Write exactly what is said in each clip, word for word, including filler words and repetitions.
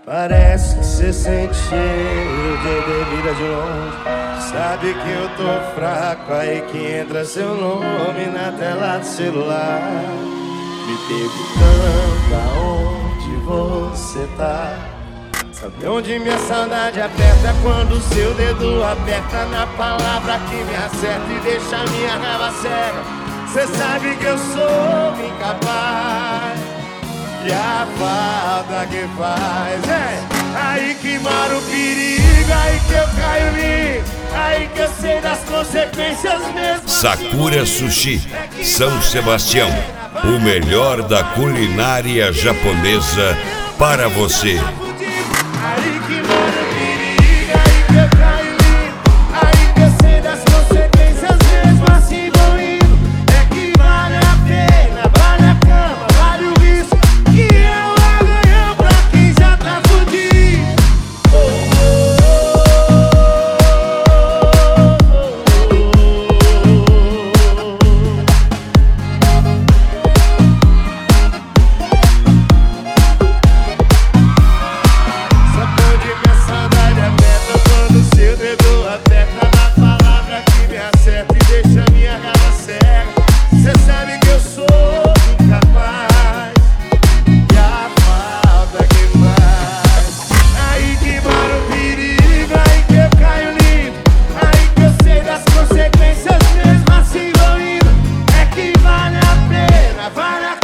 Parece que cê sente cheiro de bebida de longe. Sabe que eu tô fraco, aí que entra seu nome na tela do celular. Me perguntando aonde você tá. Sabe onde minha saudade aperta? Quando o seu dedo aperta na palavra que me acerta e deixa minha raiva cega. Cê sabe que eu sou incapaz. E a falta que faz é aí que mora o perigo, aí que eu caio em, aí que eu sei das consequências mesmo. Sakura Sushi, São Sebastião, o melhor da culinária japonesa para você. Aí que mora o perigo, aí que eu caio em, aí que eu sei das consequências mesmo assim vou indo. É que vale a pena, vale a cama, vale o risco. Que eu amanhã pra quem já tá fudido. Oh, oh,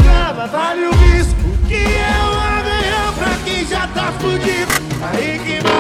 vale o risco que eu amanhã pra quem já tá fudido. Aí que